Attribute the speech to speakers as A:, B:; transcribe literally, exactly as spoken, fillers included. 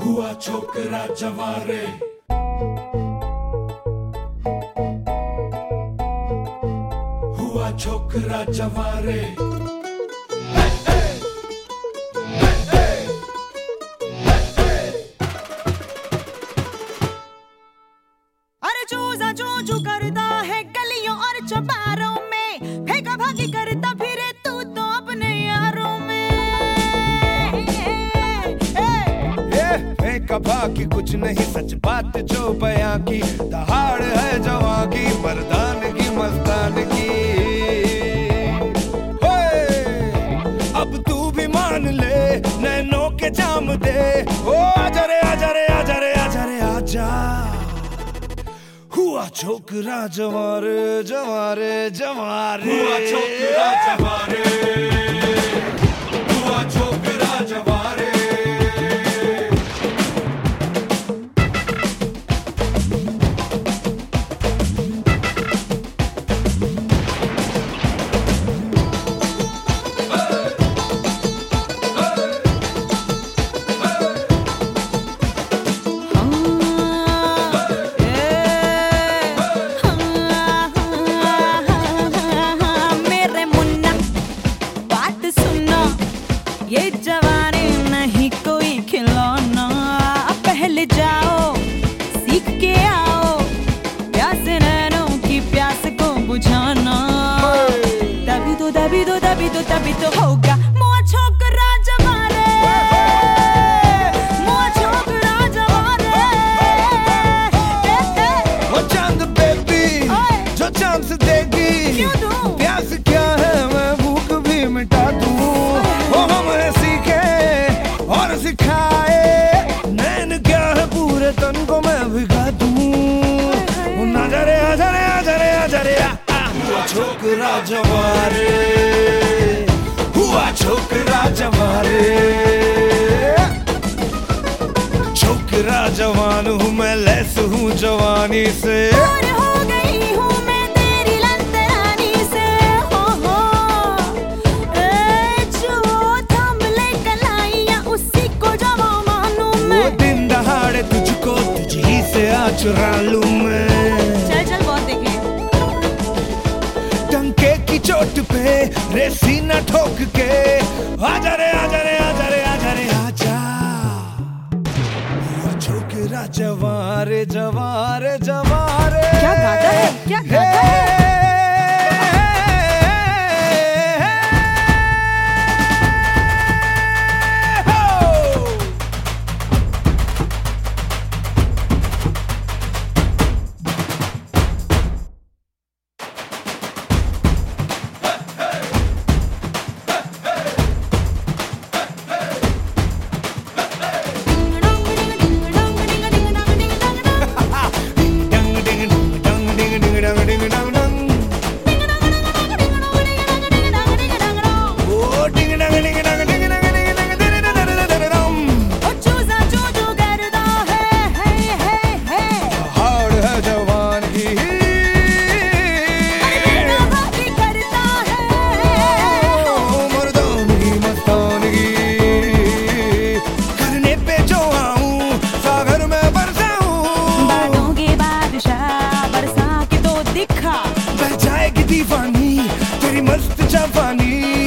A: हुआ छोकरा जवारे, हुआ छोकरा जवारे।
B: अरे चूजा चू चू करता है गलियों और चौबारों में, फेंका भागी करता फिरे तू तो अपने यारों में।
C: फेंका भागी कुछ नहीं, सच बात जो बयां की, दहाड़ है जवां की, मर्दान की मस्तान की। अब तू भी मान ले, नैनों के जाम दे, ओ आजा रे आजा रे आजा रे आजा रे आजा। हुआ छोकरा जवारे जवारे जवारे,
A: हुआ छोकरा जवारे, हुआ छोकरा जवारे।
B: ये जवानी नहीं कोई खिलौना, पहले जाओ सीख के आओ, प्यास नैनों की प्यास को बुझाना। तभी तो तभी तो तभी तो तभी तो होगा मुआ छोकरा जवारे, मुआ छोकरा जवारे।
C: वो चांद बेबी जो चांद से देगी,
B: क्यों दूं?
C: प्यास क्या है मैं भूख भी मिटा दूं। वो हमें सीखे और सिखाए, नैन क्या है पूरे तन को मैं भिगा दूं। वो आजा रे आजा रे आजा रे आजा रे आ, आ। हुआ छोकरा जवारे, हुआ छोकरा जवारे। छोकरा जवान हूँ मैं, लैस हूँ जवानी से,
B: और हो गई हूँ मैं तेरी लंतरानी से। हो हो ए जो थम ले कलाइयाँ उसी को जवा मानूं मैं।
C: वो दिन दहाड़े तुझको तुझी से आ चुरा लूं मैं।
B: चल चल बहुत देखे।
C: टंके की चोट पे रे सीना ठोक के, आजा रे आजा रे आजा रे आजा रे आजा। हुआ छोकरा जवारे जवारे जवारे।
B: क्या गाता है, क्या गाता है?
C: दीवानी तेरी मस्त जवानी।